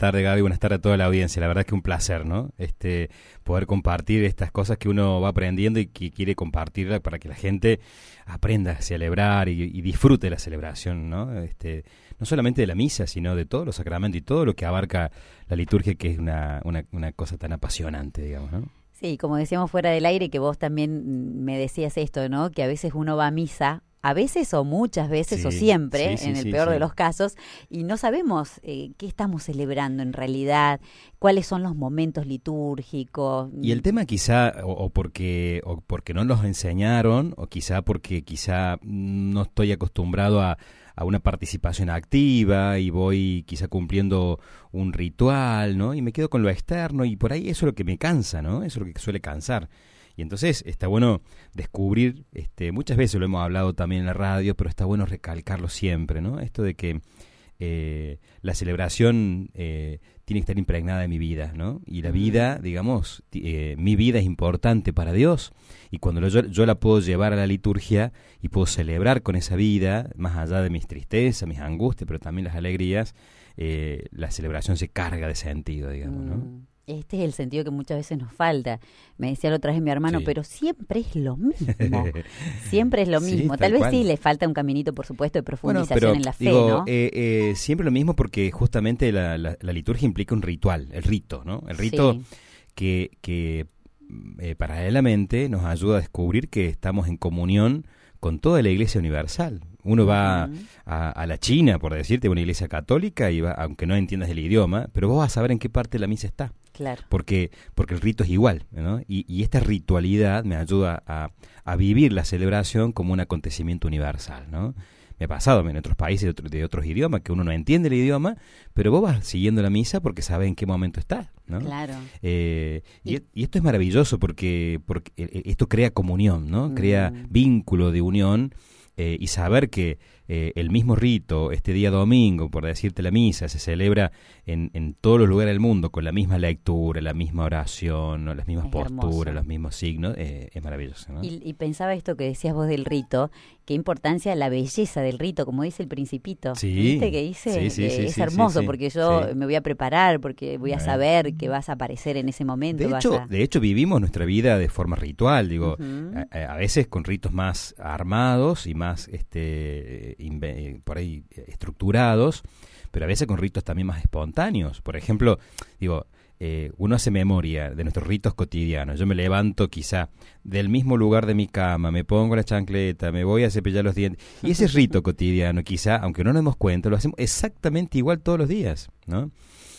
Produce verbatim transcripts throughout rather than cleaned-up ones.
tardes, Gaby, buenas tardes a toda la audiencia. La verdad es que un placer, ¿no? Este, poder compartir estas cosas que uno va aprendiendo y que quiere compartirla para que la gente aprenda a celebrar y, y disfrute de la celebración, ¿no? Este, no solamente de la misa, sino de todos los sacramentos y todo lo que abarca la liturgia, que es una, una, una cosa tan apasionante, digamos, ¿no? Sí, como decíamos fuera del aire, que vos también me decías esto, ¿no? Que a veces uno va a misa, a veces o muchas veces Sí, o siempre, sí, sí, en el sí, peor sí. de los casos, y no sabemos eh, qué estamos celebrando en realidad, cuáles son los momentos litúrgicos. Y el tema quizá, o, o porque o porque no nos enseñaron, o quizá porque quizá no estoy acostumbrado a, a una participación activa y voy quizá cumpliendo un ritual, ¿no? Y me quedo con lo externo y por ahí eso es lo que me cansa, ¿no? Eso es lo que suele cansar. Y entonces está bueno descubrir, este, muchas veces lo hemos hablado también en la radio, pero está bueno recalcarlo siempre, ¿no? Esto de que eh, la celebración eh, tiene que estar impregnada de mi vida, ¿no? Y la vida, digamos, eh, mi vida es importante para Dios, y cuando lo, yo, yo la puedo llevar a la liturgia y puedo celebrar con esa vida, más allá de mis tristezas, mis angustias, pero también las alegrías, eh, la celebración se carga de sentido, digamos, ¿no? Mm. Este es el sentido que muchas veces nos falta. Me decía la otra vez mi hermano, Sí. pero siempre es lo mismo. Siempre es lo Sí, mismo. tal Tal vez cual. sí le falta un caminito, por supuesto, de Bueno, profundización pero en la fe, digo, ¿no? eh, eh, siempre lo mismo porque justamente la, la, la liturgia implica un ritual, el rito, ¿no? El rito Sí. que, que eh, paralelamente nos ayuda a descubrir que estamos en comunión con toda la Iglesia universal. Uno va Ujú. a, a la China, por decirte, una iglesia católica, y va, aunque no entiendas el idioma, pero vos vas a saber en qué parte de la misa está. Claro. Porque, porque el rito es igual, ¿no? Y, y esta ritualidad me ayuda a, a vivir la celebración como un acontecimiento universal, ¿no? Me ha pasado en otros países de, otro, de otros idiomas que uno no entiende el idioma, pero vos vas siguiendo la misa porque sabes en qué momento estás, ¿no? Claro. Eh, y, Y- y esto es maravilloso porque, porque eh, esto crea comunión, ¿no? Crea Mm. vínculo de unión, eh, y saber que eh, el mismo rito, este día domingo, por decirte la misa, se celebra en, en todos los lugares del mundo con la misma lectura, la misma oración, ¿no? Las mismas Es posturas, hermoso. los mismos signos, eh, es maravilloso, ¿no? Y, y pensaba esto que decías vos del rito, qué importancia la belleza del rito, como dice el Principito. Sí, ¿Viste que dice? sí, sí, Eh, sí, es sí, hermoso sí, sí, porque yo sí. me voy a preparar, porque voy a Bueno. saber que vas a aparecer en ese momento. De vas hecho, a... de hecho vivimos nuestra vida de forma ritual, digo, Ujú. a, a veces con ritos más armados y más este inve- eh, por ahí eh, estructurados, pero a veces con ritos también más espontáneos. Por ejemplo, digo, eh, uno hace memoria de nuestros ritos cotidianos. Yo me levanto quizá del mismo lugar de mi cama, me pongo la chancleta, me voy a cepillar los dientes. Y ese rito cotidiano, quizá, aunque no nos demos cuenta, lo hacemos exactamente igual todos los días, ¿no?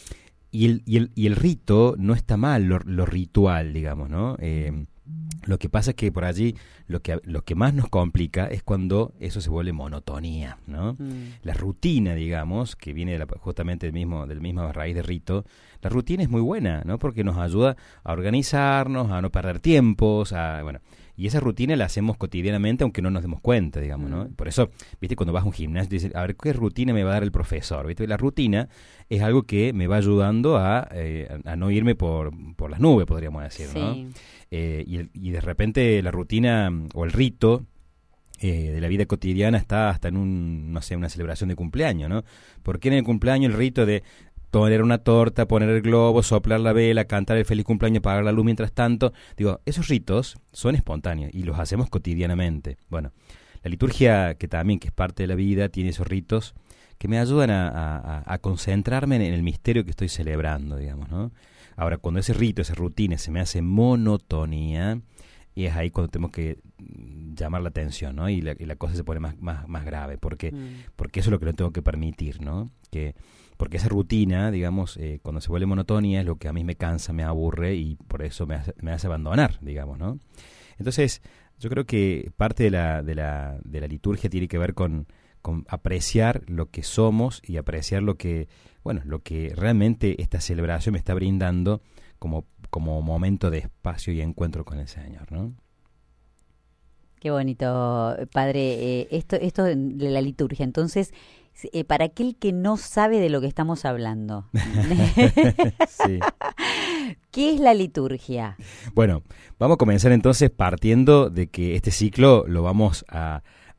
Y el, y el, y el rito no está mal, lo, lo ritual, digamos, ¿no? Eh, lo que pasa es que por allí lo que, lo que más nos complica es cuando eso se vuelve monotonía, ¿no? Mm. La rutina, digamos, que viene de la, justamente del mismo, del misma raíz de rito, la rutina es muy buena, ¿no? Porque nos ayuda a organizarnos, a no perder tiempos, a, bueno, y esa rutina la hacemos cotidianamente aunque no nos demos cuenta, digamos, ¿no? Mm. Por eso, viste, cuando vas a un gimnasio, dices, a ver, ¿qué rutina me va a dar el profesor? ¿Viste? La rutina es algo que me va ayudando a, eh, a, a no irme por, por las nubes, podríamos decir, ¿no? Sí. Eh, y, el- y de repente la rutina mm, o el rito eh, de la vida cotidiana está hasta en un, no sé, una celebración de cumpleaños, ¿no? ¿Por qué en el cumpleaños el rito de poner una torta, poner el globo, soplar la vela, cantar el feliz cumpleaños, apagar la luz mientras tanto? Digo, esos ritos son espontáneos y los hacemos cotidianamente. Bueno, la liturgia, que también que es parte de la vida, tiene esos ritos que me ayudan a, a- a concentrarme en el misterio que estoy celebrando, digamos, ¿no? Ahora, cuando ese rito, esa rutina se me hace monotonía, y es ahí cuando tenemos que mm, llamar la atención, ¿no? Y la, y la cosa se pone más, más, más grave, porque, Mm. porque eso es lo que no tengo que permitir, ¿no? Que, porque esa rutina, digamos, eh, cuando se vuelve monotonía es lo que a mí me cansa, me aburre y por eso me hace, me hace abandonar, digamos, ¿no? Entonces, yo creo que parte de la, de la, de la liturgia tiene que ver con, con apreciar lo que somos y apreciar lo que, bueno, lo que realmente esta celebración me está brindando como, como momento de espacio y encuentro con el Señor, ¿no? Qué bonito, padre. Eh, esto, esto de la liturgia. Entonces, eh, para aquel que no sabe de lo que estamos hablando, Sí. ¿qué es la liturgia? Bueno, vamos a comenzar entonces partiendo de que este ciclo lo vamos a,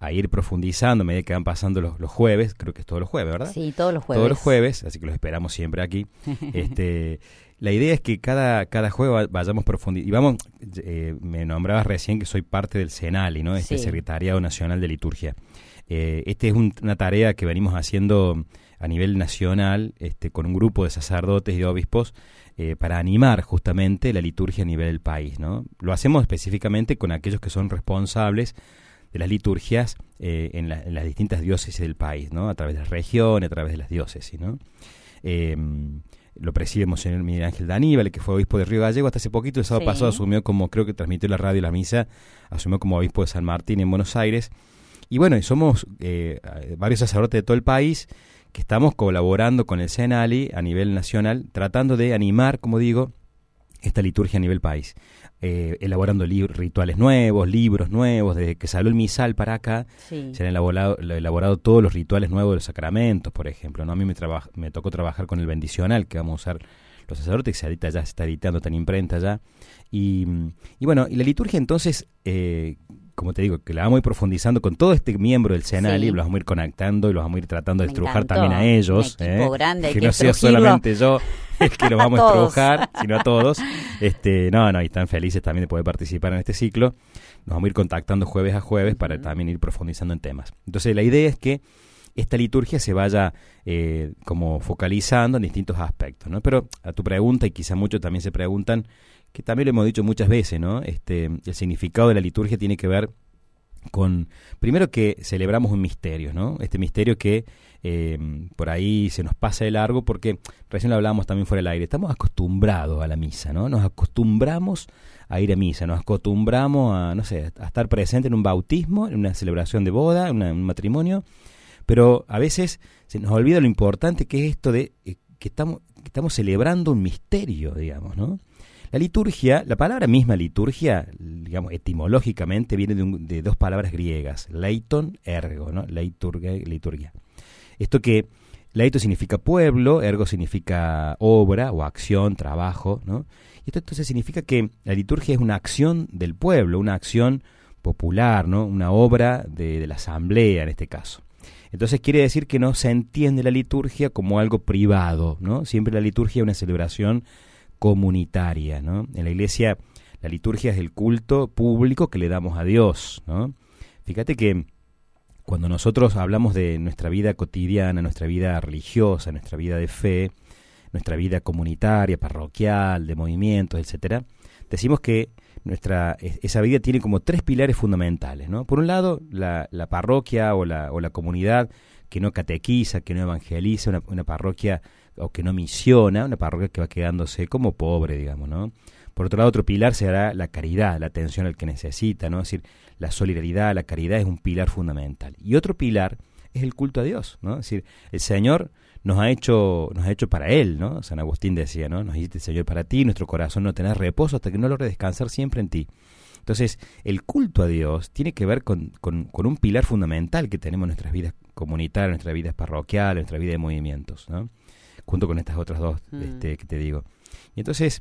a ir profundizando a medida que van pasando los, los jueves, creo que es todos los jueves, ¿verdad? Sí, todos los jueves. Todos los jueves, así que los esperamos siempre aquí. este, la idea es que cada, cada jueves vayamos profundizando. Y vamos, eh, me nombrabas recién que soy parte del CENALI, ¿no? Este sí. Secretariado Nacional de Liturgia. Eh, este es un, una tarea que venimos haciendo a nivel nacional, este, con un grupo de sacerdotes y de obispos, eh, para animar justamente la liturgia a nivel del país, ¿no? Lo hacemos específicamente con aquellos que son responsables de las liturgias eh, en, la, en las distintas diócesis del país, ¿no? A través de las regiones, a través de las diócesis, ¿no? Eh, lo preside Monseñor Miguel Ángel Daníbal, que fue obispo de Río Gallego hasta hace poquito. El sábado sí. pasado asumió como, creo que transmitió la radio y la misa, asumió como obispo de San Martín en Buenos Aires. Y bueno, y somos eh, varios sacerdotes de todo el país que estamos colaborando con el CENALI a nivel nacional, tratando de animar, como digo, esta liturgia a nivel país. Eh, elaborando li- rituales nuevos, libros nuevos, desde que salió el misal para acá, sí. se han elaborado, elaborado todos los rituales nuevos de los sacramentos, por ejemplo, ¿no? A mí me, traba- me tocó trabajar con el bendicional que vamos a usar los sacerdotes, que se edita ya, se está editando, está en imprenta ya, y, y bueno, y la liturgia entonces, eh, como te digo, que la vamos a ir profundizando con todo este miembro del CENALI, sí. los vamos a ir conectando y los vamos a ir tratando de me estrujar encantó. También a ellos, un equipo ¿eh? grande, hay que, que no sea solamente yo el que los vamos a estrujar, sino a todos. Este, no, no, y están felices también de poder participar en este ciclo. Nos vamos a ir contactando jueves a jueves uh-huh. para también ir profundizando en temas. Entonces, la idea es que esta liturgia se vaya eh, como focalizando en distintos aspectos, ¿no? Pero a tu pregunta, y quizá muchos también se preguntan, que también lo hemos dicho muchas veces, ¿no? Este, el significado de la liturgia tiene que ver con, primero, que celebramos un misterio, ¿no? Este misterio que eh, por ahí se nos pasa de largo, porque recién lo hablábamos también fuera del aire, estamos acostumbrados a la misa, ¿no? Nos acostumbramos a ir a misa, nos acostumbramos a, no sé, a estar presente en un bautismo, en una celebración de boda, en, una, en un matrimonio, pero a veces se nos olvida lo importante que es esto de eh, que estamos, que estamos celebrando un misterio, digamos, ¿no? La liturgia, la palabra misma liturgia, digamos, etimológicamente viene de, un, de dos palabras griegas, leiton, ergo, ¿no? Leiturgia, liturgia. Esto que leito significa pueblo, ergo significa obra o acción, trabajo, ¿no? Y esto entonces significa que la liturgia es una acción del pueblo, una acción popular, ¿no? Una obra de, de la asamblea en este caso. Entonces quiere decir que no se entiende la liturgia como algo privado, ¿no? Siempre la liturgia es una celebración comunitaria, ¿no? En la iglesia la liturgia es el culto público que le damos a Dios, ¿no? Fíjate que cuando nosotros hablamos de nuestra vida cotidiana, nuestra vida religiosa, nuestra vida de fe, nuestra vida comunitaria, parroquial, de movimientos, etcétera, decimos que nuestra esa vida tiene como tres pilares fundamentales, ¿no? Por un lado, la, la parroquia o la, o la comunidad que no catequiza, que no evangeliza, una, una parroquia o que no misiona, una parroquia que va quedándose como pobre, digamos, ¿no? Por otro lado, otro pilar será la caridad, la atención al que necesita, ¿no? Es decir, la solidaridad, la caridad es un pilar fundamental. Y otro pilar es el culto a Dios, ¿no? Es decir, el Señor nos ha hecho nos ha hecho para Él, ¿no? San Agustín decía, ¿no? Nos hiciste, Señor, para ti, nuestro corazón no tendrá reposo hasta que no logre descansar siempre en ti. Entonces, el culto a Dios tiene que ver con, con, con un pilar fundamental que tenemos en nuestras vidas comunitarias, en nuestras vidas parroquiales, en nuestra vida de movimientos, ¿no? Junto con estas otras dos mm. este, que te digo. Y entonces,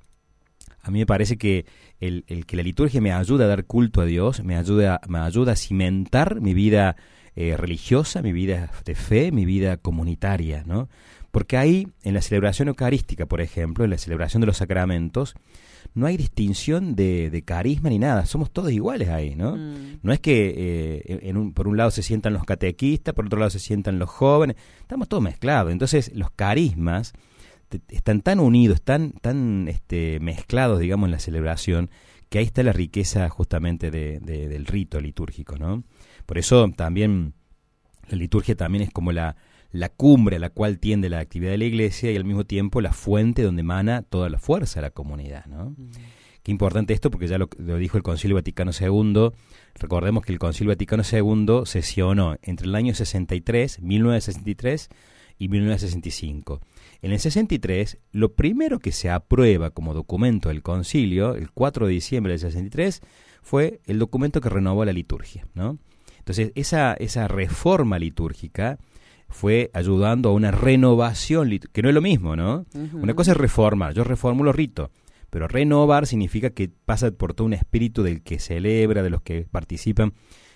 a mí me parece que el, el que la liturgia me ayuda a dar culto a Dios, me ayuda, me ayuda a cimentar mi vida eh, religiosa, mi vida de fe, mi vida comunitaria, ¿no? Porque ahí, en la celebración eucarística, por ejemplo, en la celebración de los sacramentos, no hay distinción de, de carisma ni nada, somos todos iguales ahí, ¿no? Mm. No es que eh, en un, por un lado se sientan los catequistas, por otro lado se sientan los jóvenes, estamos todos mezclados. Entonces los carismas te, están tan unidos, tan, tan este, mezclados, digamos, en la celebración, que ahí está la riqueza justamente de, de, del rito litúrgico, ¿no? Por eso también la liturgia también es como la la cumbre a la cual tiende la actividad de la iglesia y al mismo tiempo la fuente donde emana toda la fuerza de la comunidad, ¿no? Mm. Qué importante esto, porque ya lo, lo dijo el Concilio Vaticano segundo. Recordemos que el Concilio Vaticano segundo sesionó entre el año sesenta y tres, mil novecientos sesenta y tres y mil novecientos sesenta y cinco. En el sesenta y tres, lo primero que se aprueba como documento del concilio, el cuatro de diciembre del sesenta y tres, fue el documento que renovó la liturgia, ¿no? Entonces, esa, esa reforma litúrgica fue ayudando a una renovación, que no es lo mismo, ¿no? Uh-huh. Una cosa es reformar, yo reformulo rito, pero renovar significa que pasa por todo un espíritu del que celebra, de los que participan,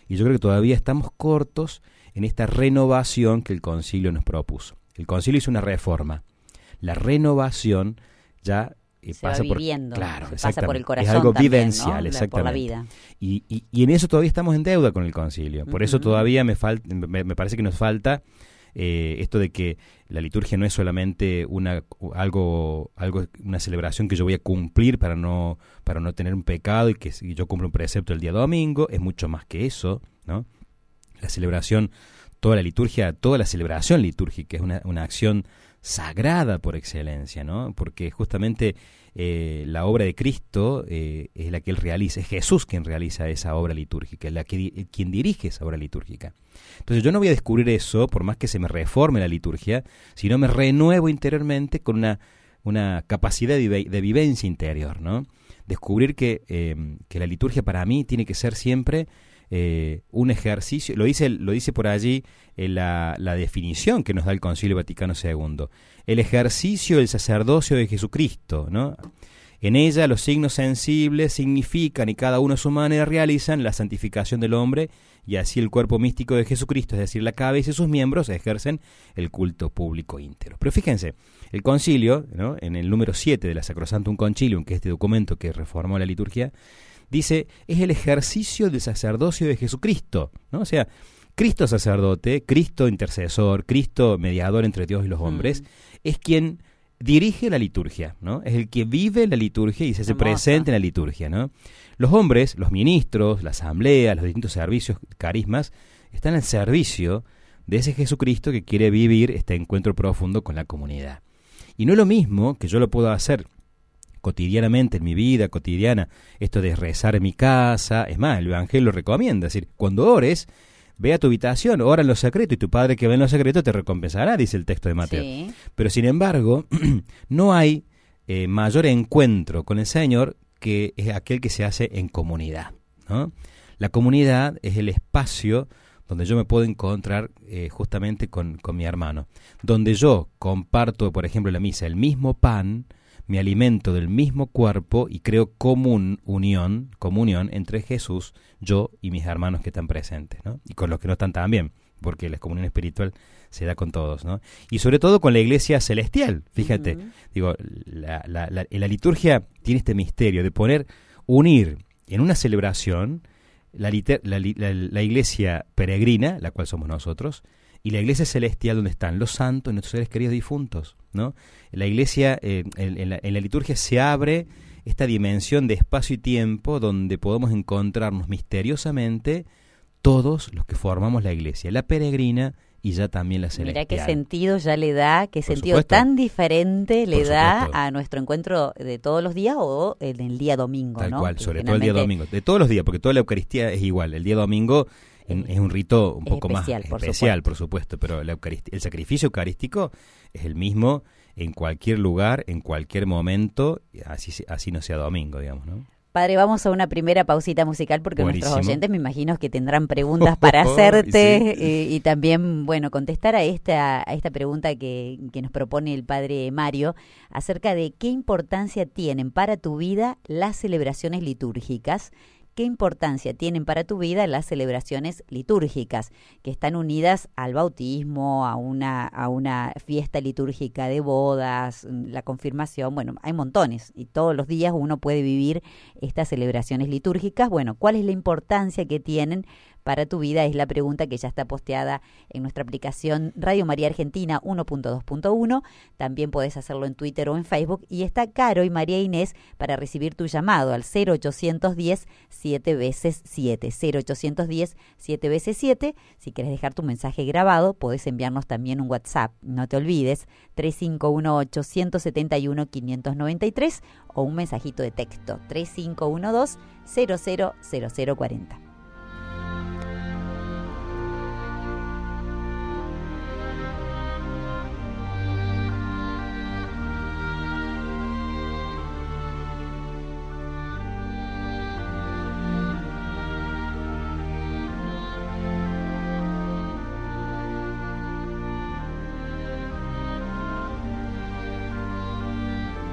Y yo creo que todavía estamos cortos en esta renovación que el concilio nos propuso. El concilio hizo una reforma. La renovación ya eh, se pasa va por, viviendo, claro, se pasa por el corazón, es algo también, vivencial, ¿no? exactamente. Por la vida. Y, y, y en eso todavía estamos en deuda con el concilio. Por uh-huh. eso todavía me, falta, me, me parece que nos falta eh, esto de que la liturgia no es solamente una algo algo una celebración que yo voy a cumplir para no para no tener un pecado y que si yo cumplo un precepto el día domingo. Es mucho más que eso, ¿no? La celebración, toda la liturgia, toda la celebración litúrgica es una, una acción sagrada por excelencia, ¿no? Porque justamente eh, la obra de Cristo eh, es la que Él realiza, es Jesús quien realiza esa obra litúrgica, es la que, quien dirige esa obra litúrgica. Entonces yo no voy a descubrir eso, por más que se me reforme la liturgia, sino me renuevo interiormente con una, una capacidad de, vive, de vivencia interior, ¿no? Descubrir que, eh, que la liturgia para mí tiene que ser siempre Eh, un ejercicio, lo dice, lo dice por allí eh, la, la definición que nos da el Concilio Vaticano segundo, el ejercicio del sacerdocio de Jesucristo, ¿no? En ella los signos sensibles significan y cada uno a su manera realizan la santificación del hombre y así el cuerpo místico de Jesucristo, es decir, la cabeza y sus miembros ejercen el culto público íntegro. Pero fíjense, el concilio, ¿no? En el número siete de la Sacrosanctum Concilium, que es este documento que reformó la liturgia, dice, es el ejercicio del sacerdocio de Jesucristo, ¿no? O sea, Cristo sacerdote, Cristo intercesor, Cristo mediador entre Dios y los hombres, mm. es quien dirige la liturgia, ¿no? Es el que vive la liturgia y se hace Hermosa. presente en la liturgia, ¿no? Los hombres, los ministros, la asamblea, los distintos servicios, carismas, están al servicio de ese Jesucristo que quiere vivir este encuentro profundo con la comunidad. Y no es lo mismo que yo lo puedo hacer cotidianamente en mi vida cotidiana, esto de rezar en mi casa. Es más, el Evangelio lo recomienda, es decir, cuando ores, ve a tu habitación, ora en lo secreto y tu Padre que ve en lo secreto te recompensará, dice el texto de Mateo. Sí. Pero sin embargo, no hay eh, mayor encuentro con el Señor que es aquel que se hace en comunidad, ¿no? La comunidad es el espacio donde yo me puedo encontrar eh, justamente con, con mi hermano, donde yo comparto, por ejemplo, en la misa, el mismo pan, me alimento del mismo cuerpo y creo común unión, comunión entre Jesús, yo y mis hermanos que están presentes, ¿no? Y con los que no están también, porque la comunión espiritual se da con todos, ¿no? Y sobre todo con la iglesia celestial, fíjate, uh-huh. digo, la, la, la, la liturgia tiene este misterio de poner, unir en una celebración la, liter, la, la, la iglesia peregrina, la cual somos nosotros, y la iglesia celestial donde están los santos y nuestros seres queridos difuntos, ¿no? La iglesia, eh, en, en, la, en la liturgia se abre esta dimensión de espacio y tiempo donde podemos encontrarnos misteriosamente todos los que formamos la iglesia, la peregrina y ya también la celestial. Mirá qué sentido ya le da, qué Por sentido supuesto. tan diferente le Por da supuesto. a nuestro encuentro de todos los días o en el día domingo, Tal ¿no? cual, Que sobre todo el día finalmente- domingo, de todos los días, porque toda la Eucaristía es igual. El día domingo en- es un rito un Es poco especial, más por especial, supuesto. por supuesto, pero la Eucaristía, el sacrificio eucarístico es el mismo en cualquier lugar, en cualquier momento, así se- así no sea domingo, digamos, ¿no? Padre, vamos a una primera pausita musical porque Buenísimo. nuestros oyentes me imagino que tendrán preguntas para hacerte Sí. eh, y también, bueno, contestar a esta, a esta pregunta que, que nos propone el Padre Mario acerca de qué importancia tienen para tu vida las celebraciones litúrgicas. ¿Qué importancia tienen para tu vida las celebraciones litúrgicas que están unidas al bautismo, a una, a una fiesta litúrgica de bodas, la confirmación? Bueno, hay montones y todos los días uno puede vivir estas celebraciones litúrgicas. Bueno, ¿cuál es la importancia que tienen para tu vida? Es la pregunta que ya está posteada en nuestra aplicación Radio María Argentina uno punto dos punto uno. También podés hacerlo en Twitter o en Facebook. Y está Caro y María Inés para recibir tu llamado al cero ochocientos diez siete veces siete. cero ochocientos diez siete veces siete. Si querés dejar tu mensaje grabado, podés enviarnos también un WhatsApp. No te olvides, tres cinco uno ocho, uno siete uno, cinco nueve tres o un mensajito de texto, tres cinco uno dos, cero cero cero cero cuatro cero.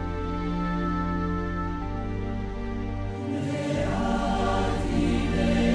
Fide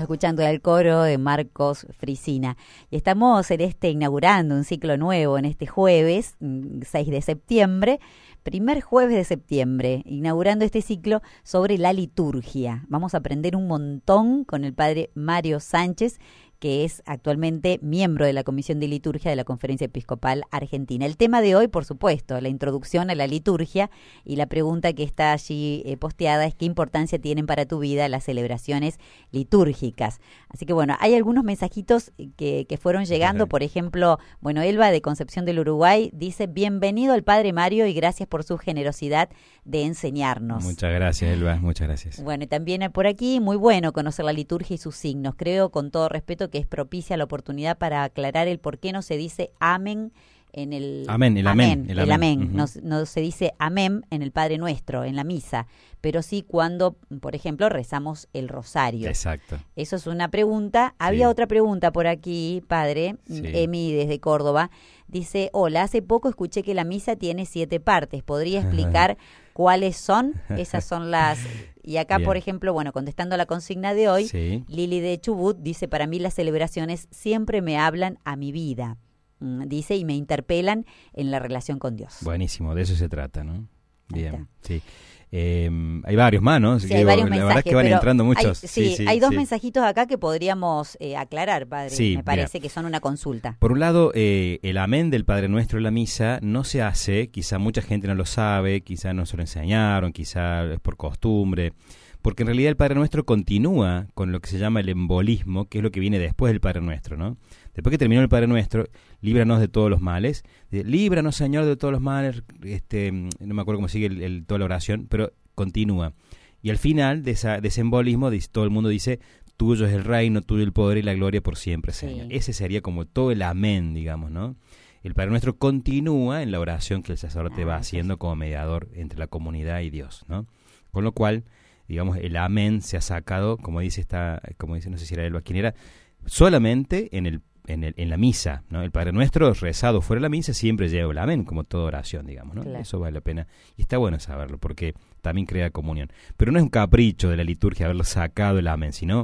escuchando el coro de Marcos Frisina y estamos en este inaugurando un ciclo nuevo en este jueves seis de septiembre, primer jueves de septiembre, inaugurando este ciclo sobre la liturgia. Vamos a aprender un montón con el padre Mario Sánchez, que es actualmente miembro de la Comisión de Liturgia de la Conferencia Episcopal Argentina. El tema de hoy, por supuesto, la introducción a la liturgia, y la pregunta que está allí eh, posteada es: ¿qué importancia tienen para tu vida las celebraciones litúrgicas? Así que bueno, hay algunos mensajitos que, que fueron llegando. Por ejemplo, bueno, Elba de Concepción del Uruguay dice: bienvenido al Padre Mario y gracias por su generosidad de enseñarnos. Muchas gracias, Elba, muchas gracias. Bueno, y también por aquí, muy bueno conocer la liturgia y sus signos. Creo, con todo respeto, que es propicia la oportunidad para aclarar el por qué no se dice amén en el amén, el amén, amén, el el amén. amén. Uh-huh. no, no se dice amén en el Padre Nuestro, en la misa, pero sí cuando, por ejemplo, rezamos el rosario. Exacto. Eso es una pregunta. Había Sí. otra pregunta por aquí, padre. Sí. Emi desde Córdoba dice: hola, hace poco escuché que la misa tiene siete partes. ¿Podría explicar cuáles son? Esas son las... Y acá, Bien. por ejemplo, bueno, contestando a la consigna de hoy, Sí. Lili de Chubut dice: para mí las celebraciones siempre me hablan a mi vida. Mm, Dice, y me interpelan en la relación con Dios. Buenísimo, de eso se trata, ¿no? Ahí Bien, está. sí. Eh, hay varios más, ¿no? Sí, Digo, hay varios la mensajes, verdad es que van pero entrando muchos. Hay, sí, sí, sí, hay dos sí. mensajitos acá que podríamos eh, aclarar, padre. Sí, me parece mira. que son una consulta. Por un lado, eh, el amén del Padre Nuestro en la misa no se hace, quizá mucha gente no lo sabe, quizá no se lo enseñaron, quizá es por costumbre, porque en realidad el Padre Nuestro continúa con lo que se llama el embolismo, que es lo que viene después del Padre Nuestro, ¿no? Después que terminó el Padre Nuestro, líbranos de todos los males, de, líbranos, Señor, de todos los males, este, no me acuerdo cómo sigue el, el, toda la oración, pero continúa. Y al final de, esa, de ese embolismo, dice, todo el mundo dice: tuyo es el reino, tuyo el poder y la gloria por siempre, Señor. Sí. Ese sería como todo el amén, digamos, ¿no? El Padre Nuestro continúa en la oración que el sacerdote Ah, va eso haciendo como mediador entre la comunidad y Dios, ¿no? Con lo cual, digamos, el amén se ha sacado, como dice esta, como dice, no sé si era Elba, quién era, solamente en el En, el, en la misa, ¿no? El Padre Nuestro rezado fuera de la misa siempre lleva el amén, como toda oración, digamos, ¿no? Claro. Eso vale la pena. Y está bueno saberlo, porque también crea comunión. Pero no es un capricho de la liturgia haberlo sacado el amén, sino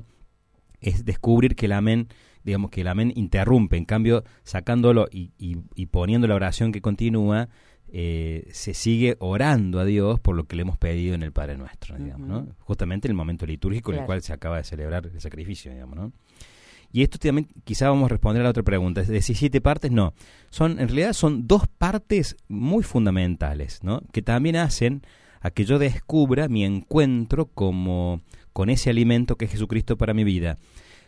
es descubrir que el amén, digamos que el amén interrumpe. En cambio, sacándolo y, y, y poniendo la oración que continúa, eh, se sigue orando a Dios por lo que le hemos pedido en el Padre Nuestro, digamos, Uh-huh. ¿no? Justamente en el momento litúrgico en Claro. el cual se acaba de celebrar el sacrificio, digamos, ¿no? Y esto también, quizá vamos a responder a la otra pregunta. ¿Es decir, siete partes? No. Son, en realidad son dos partes muy fundamentales, ¿no? Que también hacen a que yo descubra mi encuentro como, con ese alimento que es Jesucristo para mi vida.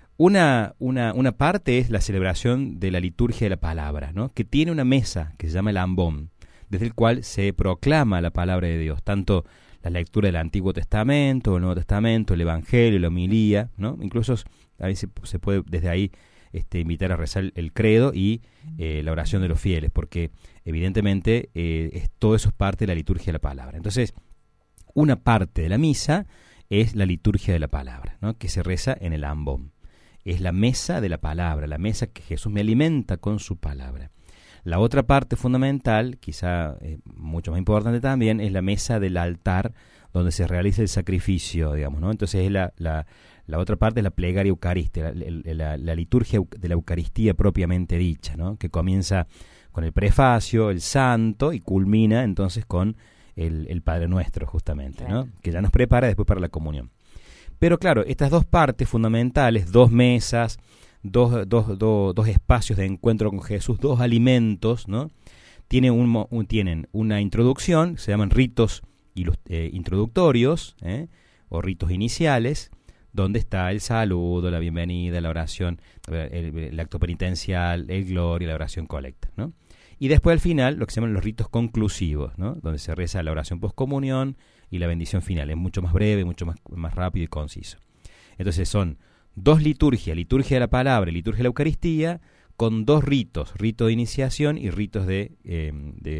Una, una, una parte es la celebración de la liturgia de la palabra, ¿no? Que tiene una mesa que se llama el ambón, desde el cual se proclama la palabra de Dios, tanto la lectura del Antiguo Testamento, el Nuevo Testamento, el Evangelio, la homilía, ¿no? Incluso a veces se puede desde ahí este, invitar a rezar el credo y eh, la oración de los fieles, porque evidentemente eh, es, todo eso es parte de la liturgia de la palabra. Entonces, una parte de la misa es la liturgia de la palabra, ¿no? Que se reza en el ambón. Es la mesa de la palabra, la mesa que Jesús me alimenta con su palabra. La otra parte fundamental, quizá eh, mucho más importante también, es la mesa del altar donde se realiza el sacrificio, digamos, ¿no? Entonces es la, la, la otra parte es la plegaria eucarística, la, la, la liturgia de la Eucaristía propiamente dicha, ¿no? Que comienza con el prefacio, el santo, y culmina entonces con el, el Padre Nuestro, justamente, Claro. ¿no? Que ya nos prepara después para la comunión. Pero claro, estas dos partes fundamentales, dos mesas, Dos, dos, dos, dos espacios de encuentro con Jesús, dos alimentos, ¿no? Tienen, un, un, tienen una introducción, se llaman ritos ilust- eh, introductorios, ¿eh? O ritos iniciales, donde está el saludo, la bienvenida, la oración, el, el acto penitencial, el gloria, la oración colecta, ¿no? Y después al final, lo que se llaman los ritos conclusivos, ¿no? Donde se reza la oración postcomunión y la bendición final. Es mucho más breve, mucho más, más rápido y conciso. Entonces son dos liturgias, liturgia de la palabra y liturgia de la Eucaristía, con dos ritos, rito de iniciación y ritos de, eh,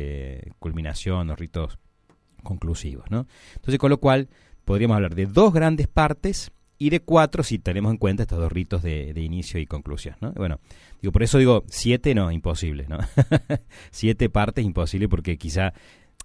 de culminación o ritos conclusivos, ¿no? Entonces, con lo cual, podríamos hablar de dos grandes partes y de cuatro si tenemos en cuenta estos dos ritos de, de inicio y conclusión, ¿no? Bueno, digo, por eso digo, siete no, imposible, ¿no? Siete partes imposible porque quizá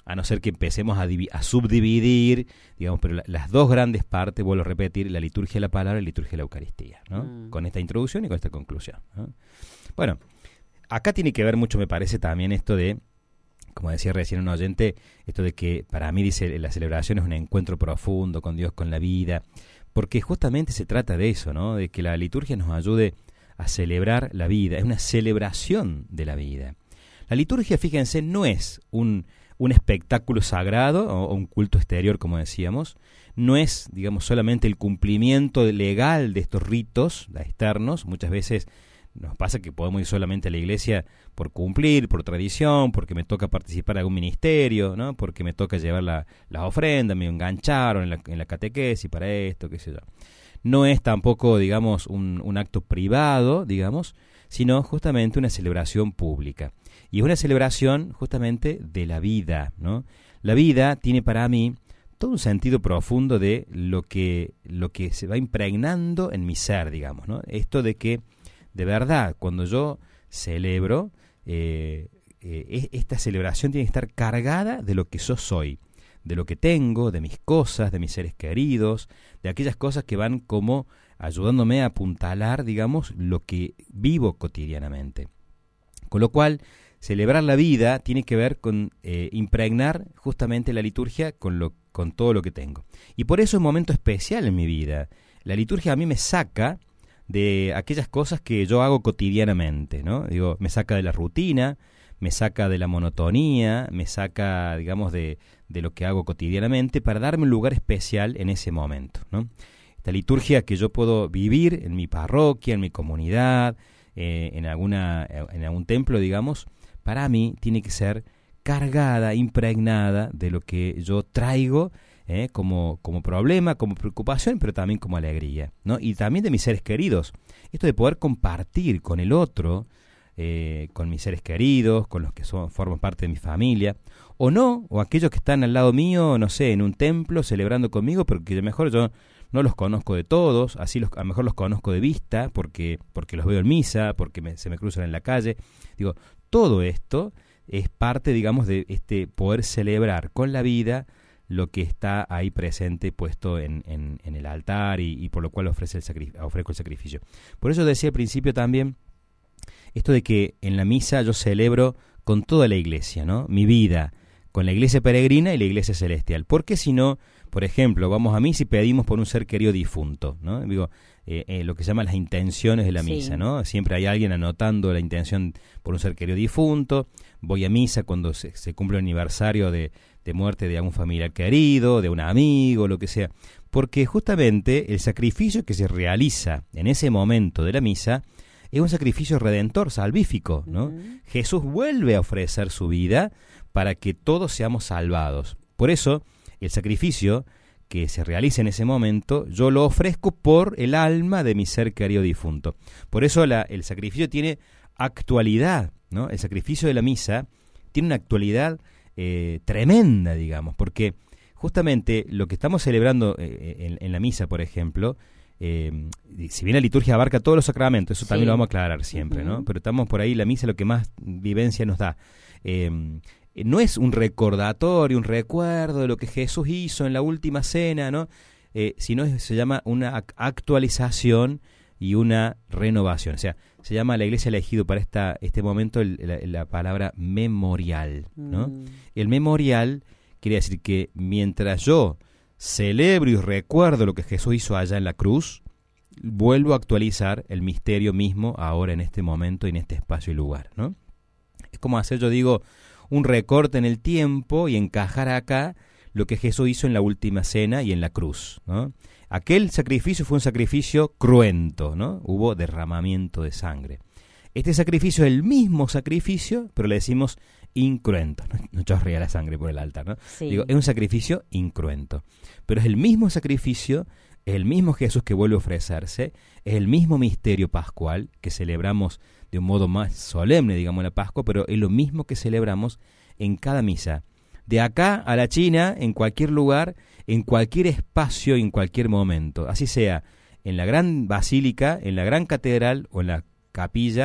a no ser que empecemos a, divi- a subdividir, digamos, pero la, las dos grandes partes, vuelvo a repetir, la liturgia de la palabra y la liturgia de la Eucaristía, ¿no? Mm. Con esta introducción y con esta conclusión, ¿no? Bueno, acá tiene que ver mucho, me parece, también esto de, como decía recién un oyente, esto de que para mí, dice, la celebración es un encuentro profundo con Dios, con la vida, porque justamente se trata de eso, ¿no? De que la liturgia nos ayude a celebrar la vida, es una celebración de la vida. La liturgia, fíjense, no es un, un espectáculo sagrado o, o un culto exterior, como decíamos, no es, digamos, solamente el cumplimiento legal de estos ritos externos. Muchas veces nos pasa que podemos ir solamente a la iglesia por cumplir, por tradición, porque me toca participar en algún ministerio, ¿no? Porque me toca llevar la, las ofrendas, me engancharon en la, en la catequesis para esto, qué sé yo. No es tampoco, digamos, un, un acto privado, digamos, sino justamente una celebración pública. Y es una celebración justamente de la vida, ¿no? La vida tiene para mí todo un sentido profundo de lo que, lo que se va impregnando en mi ser, digamos, ¿no? Esto de que, de verdad, cuando yo celebro, eh, eh, esta celebración tiene que estar cargada de lo que yo soy, de lo que tengo, de mis cosas, de mis seres queridos, de aquellas cosas que van como ayudándome a apuntalar, digamos, lo que vivo cotidianamente. Con lo cual, celebrar la vida tiene que ver con eh, impregnar justamente la liturgia con, lo, con todo lo que tengo. Y por eso es un momento especial en mi vida. La liturgia a mí me saca de aquellas cosas que yo hago cotidianamente, ¿no? Digo, me saca de la rutina, me saca de la monotonía, me saca, digamos, de, de lo que hago cotidianamente para darme un lugar especial en ese momento, ¿no? Esta liturgia que yo puedo vivir en mi parroquia, en mi comunidad, eh, en, alguna, en algún templo, digamos, para mí tiene que ser cargada, impregnada de lo que yo traigo eh, como, como problema, como preocupación, pero también como alegría, ¿no? Y también de mis seres queridos. Esto de poder compartir con el otro, eh, con mis seres queridos, con los que son, forman parte de mi familia, o no, o aquellos que están al lado mío, no sé, en un templo celebrando conmigo, porque a lo mejor yo no los conozco de todos, así los, a lo mejor los conozco de vista, porque, porque los veo en misa, porque me, se me cruzan en la calle. Digo, todo esto es parte, digamos, de este poder celebrar con la vida lo que está ahí presente, puesto en, en, en el altar y, y por lo cual ofrece el sacrificio, ofrezco el sacrificio. Por eso decía al principio también esto de que en la misa yo celebro con toda la iglesia, ¿no? Mi vida, con la iglesia peregrina y la iglesia celestial. Porque si no, por ejemplo, vamos a misa y pedimos por un ser querido difunto, ¿no? Digo, eh, eh, lo que se llama las intenciones de la misa, sí, ¿no? Siempre hay alguien anotando la intención por un ser querido difunto. Voy a misa cuando se, se cumple el aniversario de, de muerte de algún familiar querido, de un amigo, lo que sea. Porque justamente el sacrificio que se realiza en ese momento de la misa es un sacrificio redentor, salvífico, ¿no? Uh-huh. Jesús vuelve a ofrecer su vida para que todos seamos salvados. Por eso, el sacrificio que se realiza en ese momento, yo lo ofrezco por el alma de mi ser querido difunto. Por eso la, el sacrificio tiene actualidad, ¿no? El sacrificio de la misa tiene una actualidad eh, tremenda, digamos, porque justamente lo que estamos celebrando eh, en, en la misa, por ejemplo, eh, si bien la liturgia abarca todos los sacramentos, eso sí, también lo vamos a aclarar siempre, uh-huh, ¿no? Pero estamos por ahí, la misa lo que más vivencia nos da. Eh, no es un recordatorio, un recuerdo de lo que Jesús hizo en la última cena, ¿no? Eh, sino es, se llama una actualización y una renovación. O sea, se llama la iglesia elegido para esta, este momento el, la, la palabra memorial, ¿no? Mm. El memorial quiere decir que mientras yo celebro y recuerdo lo que Jesús hizo allá en la cruz, vuelvo a actualizar el misterio mismo ahora en este momento y en este espacio y lugar, ¿no? Es como hacer, yo digo, un recorte en el tiempo y encajar acá lo que Jesús hizo en la última cena y en la cruz, ¿no? Aquel sacrificio fue un sacrificio cruento, ¿no? Hubo derramamiento de sangre. Este sacrificio es el mismo sacrificio, pero le decimos incruento. No, no chorrea la sangre por el altar, ¿no? Sí. Digo, es un sacrificio incruento. Pero es el mismo sacrificio, es el mismo Jesús que vuelve a ofrecerse, es el mismo misterio pascual que celebramos de un modo más solemne, digamos, la Pascua, pero es lo mismo que celebramos en cada misa. De acá a la China, en cualquier lugar, en cualquier espacio, en cualquier momento. Así sea en la gran basílica, en la gran catedral o en la capilla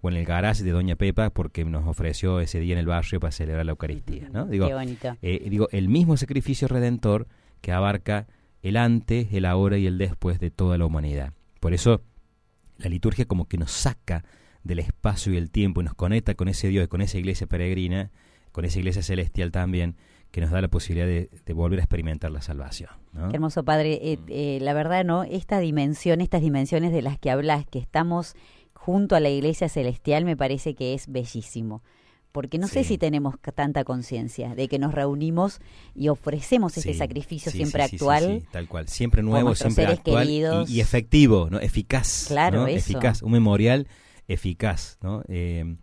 o en el garage de Doña Pepa porque nos ofreció ese día en el barrio para celebrar la Eucaristía, ¿no? Digo, Qué bonito. Eh, digo, el mismo sacrificio redentor que abarca el antes, el ahora y el después de toda la humanidad. Por eso la liturgia como que nos saca del espacio y el tiempo y nos conecta con ese Dios, con esa iglesia peregrina, con esa iglesia celestial también, que nos da la posibilidad de, de volver a experimentar la salvación, ¿no? Qué hermoso, Padre. Eh, eh, la verdad, ¿no? Esta dimensión, estas dimensiones de las que hablas, que estamos junto a la iglesia celestial, me parece que es bellísimo. Porque no sí. sé si tenemos tanta conciencia de que nos reunimos y ofrecemos ese sí, sacrificio sí, siempre sí, actual. Sí, sí, tal cual. Siempre nuevo, siempre actual y, y efectivo, ¿no? Eficaz. Claro, ¿no? eso. Eficaz, un memorial eficaz, ¿no? Eh,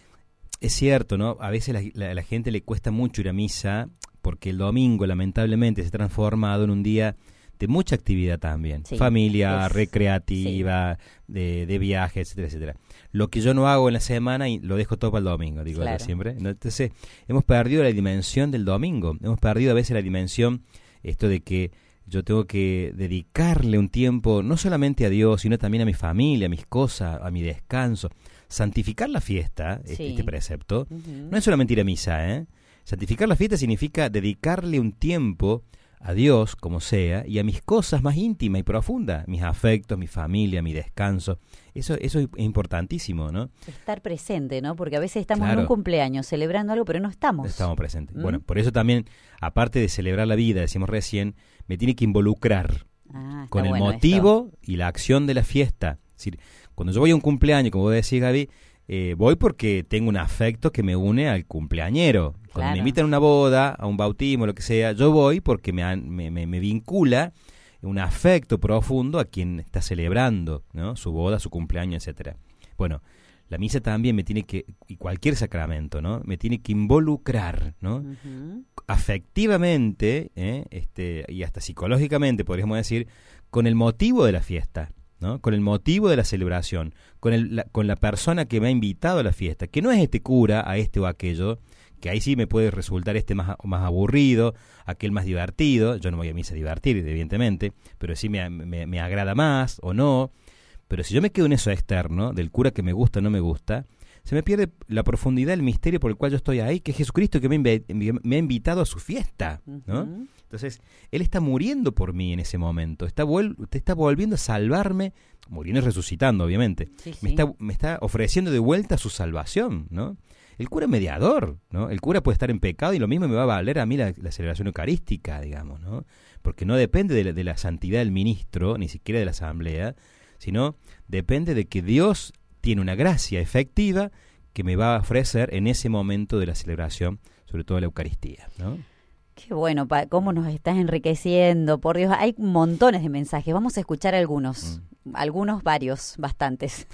es cierto, ¿no? A veces la, la, la gente le cuesta mucho ir a misa porque el domingo, lamentablemente, se ha transformado en un día de mucha actividad también, sí, familiar, es, recreativa, sí. de, de viaje, etcétera, etcétera. Lo que yo no hago en la semana y lo dejo todo para el domingo, digo claro. yo siempre. Entonces, hemos perdido la dimensión del domingo, hemos perdido a veces la dimensión, esto de que yo tengo que dedicarle un tiempo, no solamente a Dios, sino también a mi familia, a mis cosas, a mi descanso. Santificar la fiesta, sí. este, este precepto, uh-huh. no es solamente ir a misa, ¿eh? Santificar la fiesta significa dedicarle un tiempo a Dios, como sea, y a mis cosas más íntimas y profundas, mis afectos, mi familia, mi descanso. Eso, eso es importantísimo, ¿no? Estar presente, ¿no? Porque a veces estamos claro. en un cumpleaños celebrando algo, pero no estamos. No estamos presentes. ¿Mm? Bueno, por eso también, aparte de celebrar la vida, decimos recién, me tiene que involucrar ah, con el bueno motivo esto. y la acción de la fiesta. Es decir, cuando yo voy a un cumpleaños, como vos decís, Gaby, eh, voy porque tengo un afecto que me une al cumpleañero. Cuando claro. me invitan a una boda, a un bautismo, lo que sea, yo voy porque me, me, me, me vincula un afecto profundo a quien está celebrando, ¿no? Su boda, su cumpleaños, etcétera. Bueno, la misa también me tiene que, y cualquier sacramento, ¿no? Me tiene que involucrar, ¿no? Uh-huh. Afectivamente, ¿eh? este, y hasta psicológicamente, podríamos decir, con el motivo de la fiesta, ¿no? Con el motivo de la celebración, con, el, la, con la persona que me ha invitado a la fiesta, que no es este cura, a este o aquello, que ahí sí me puede resultar este más, más aburrido, aquel más divertido. Yo no voy a misa a divertir, evidentemente, pero sí me, me, me agrada más o no. Pero si yo me quedo en eso externo, del cura que me gusta o no me gusta, se me pierde la profundidad del misterio por el cual yo estoy ahí, que es Jesucristo que me, inv- me ha invitado a su fiesta, ¿no? Uh-huh. Entonces, Él está muriendo por mí en ese momento, está, vuel- está volviendo a salvarme, muriendo y resucitando, obviamente. Sí, sí. Me, está, me está ofreciendo de vuelta su salvación, ¿no? El cura es mediador, ¿no? El cura puede estar en pecado y lo mismo me va a valer a mí la, la celebración eucarística, digamos, ¿no? Porque no depende de la, de la santidad del ministro, ni siquiera de la asamblea, sino depende de que Dios tiene una gracia efectiva que me va a ofrecer en ese momento de la celebración, sobre todo la Eucaristía, ¿no? Qué bueno, pa, cómo nos estás enriqueciendo, por Dios, hay montones de mensajes, vamos a escuchar algunos, mm. algunos, varios, bastantes.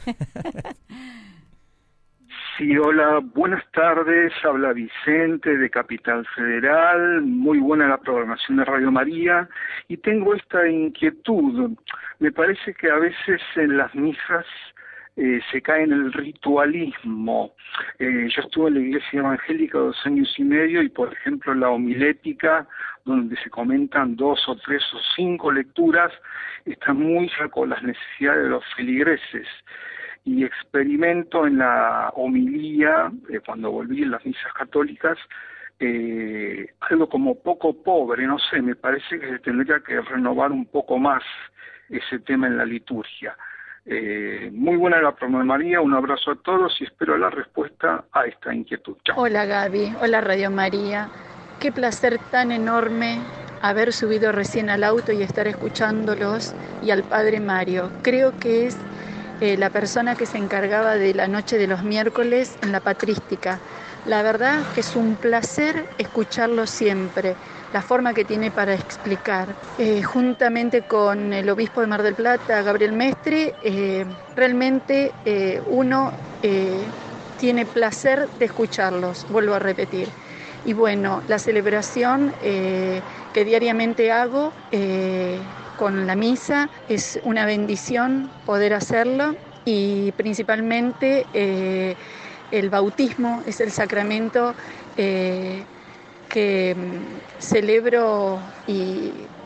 Sí, hola, buenas tardes, habla Vicente de Capital Federal, muy buena la programación de Radio María y tengo esta inquietud, me parece que a veces en las misas eh, se cae en el ritualismo, eh, yo estuve en la iglesia evangélica dos años y medio y por ejemplo la homilética donde se comentan dos o tres o cinco lecturas está muy con las necesidades de los feligreses. Y experimento en la homilía, eh, cuando volví en las misas católicas, eh, algo como poco pobre, no sé, me parece que se tendría que renovar un poco más ese tema en la liturgia. Eh, muy buena la programa María, un abrazo a todos y espero la respuesta a esta inquietud. Chao. Hola Gaby, hola Radio María, qué placer tan enorme haber subido recién al auto y estar escuchándolos y al Padre Mario. Creo que es Eh, la persona que se encargaba de la noche de los miércoles en la patrística. La verdad que es un placer escucharlo siempre, la forma que tiene para explicar. Eh, juntamente con el obispo de Mar del Plata, Gabriel Mestre, eh, realmente eh, uno eh, tiene placer de escucharlos, vuelvo a repetir. Y bueno, la celebración eh, que diariamente hago, eh, con la misa, es una bendición poder hacerlo y principalmente eh, el bautismo es el sacramento eh, que celebro y,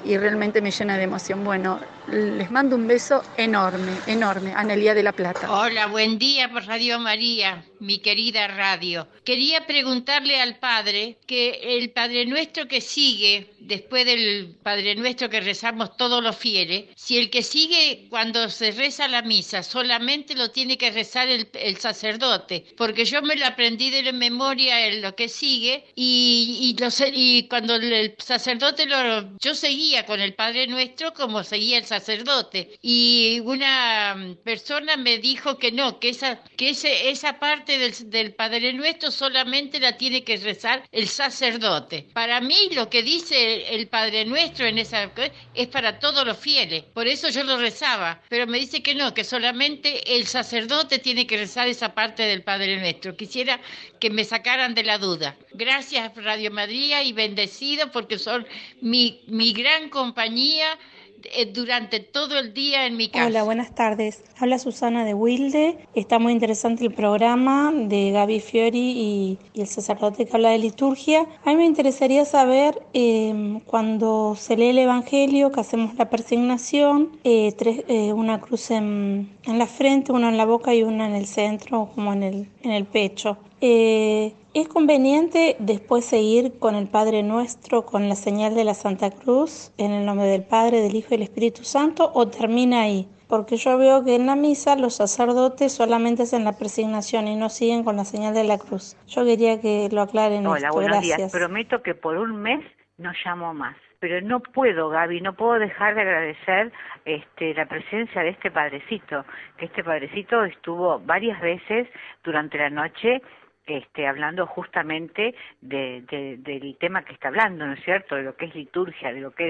y realmente me llena de emoción. Bueno, les mando un beso enorme, enorme. Analía de la Plata. Hola, buen día por Radio María, mi querida radio. Quería preguntarle al Padre que el Padre Nuestro que sigue, después del Padre Nuestro que rezamos todos los fieles, si el que sigue cuando se reza la misa solamente lo tiene que rezar el, el sacerdote, porque yo me lo aprendí de la memoria en lo que sigue y, y, lo, y cuando el sacerdote lo, yo seguía con el Padre Nuestro como seguía el sacerdote, y una persona me dijo que no, que esa que ese, esa parte del, del Padre Nuestro solamente la tiene que rezar el sacerdote. Para mí lo que dice el Padre Nuestro en esa es para todos los fieles, por eso yo lo rezaba, pero me dice que no, que solamente el sacerdote tiene que rezar esa parte del Padre Nuestro. Quisiera que me sacaran de la duda. Gracias Radio María y bendecido porque son mi, mi gran compañía durante todo el día en mi casa. Hola, buenas tardes. Habla Susana de Wilde. Está muy interesante el programa de Gaby Fiori y, y el sacerdote que habla de liturgia. A mí me interesaría saber, eh, cuando se lee el Evangelio, que hacemos la persignación, eh, tres, eh, una cruz en, en la frente, una en la boca y una en el centro, como en el, en el pecho. Eh, ¿Es conveniente después seguir con el Padre Nuestro, con la señal de la Santa Cruz, en el nombre del Padre, del Hijo y del Espíritu Santo, o termina ahí? Porque yo veo que en la misa los sacerdotes solamente hacen la persignación y no siguen con la señal de la cruz. Yo quería que lo aclaren. Hola, esto. buenos Gracias. días. Prometo que por un mes no llamo más. Pero no puedo, Gaby, no puedo dejar de agradecer este, la presencia de este padrecito, que este padrecito estuvo varias veces durante la noche Este, hablando justamente de, de, del tema que está hablando, ¿no es cierto?, de lo que es liturgia, de lo que es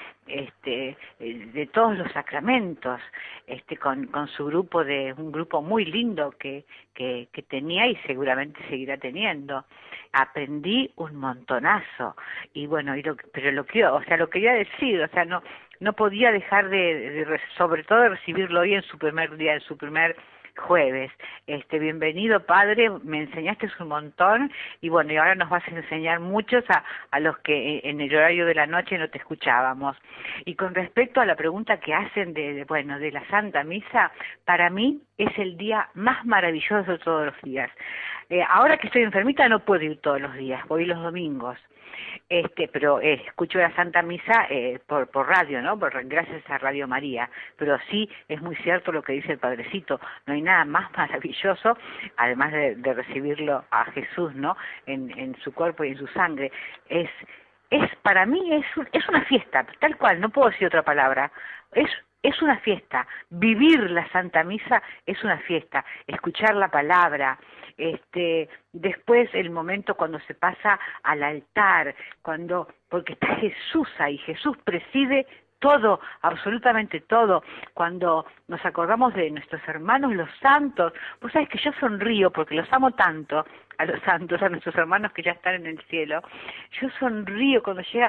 este, de todos los sacramentos, este, con, con su grupo, de un grupo muy lindo que, que, que tenía y seguramente seguirá teniendo. Aprendí un montonazo y bueno, y lo, pero lo quiero, o sea, lo quería decir, o sea, no no podía dejar de, de sobre todo de recibirlo hoy en su primer día, en su primer jueves. Este, bienvenido padre, me enseñaste un montón y bueno, y ahora nos vas a enseñar muchos a, a los que en el horario de la noche no te escuchábamos. Y con respecto a la pregunta que hacen de, de bueno, de la Santa Misa, para mí es el día más maravilloso de todos los días. Eh, ahora que estoy enfermita no puedo ir todos los días, voy los domingos. Este, pero eh, escucho la Santa Misa eh, por, por radio, ¿no? Por, gracias a Radio María. Pero sí, es muy cierto lo que dice el Padrecito. No hay nada más maravilloso, además de, de recibirlo a Jesús, ¿no? En, en su cuerpo y en su sangre. Es, es para mí es, es una fiesta, tal cual. No puedo decir otra palabra. Es Es una fiesta. Vivir la Santa Misa es una fiesta. Escuchar la palabra. Este, después el momento cuando se pasa al altar, cuando, porque está Jesús ahí, Jesús preside todo, absolutamente todo. Cuando nos acordamos de nuestros hermanos los santos, vos sabés que yo sonrío porque los amo tanto, a los santos, a nuestros hermanos que ya están en el cielo. Yo sonrío cuando llega.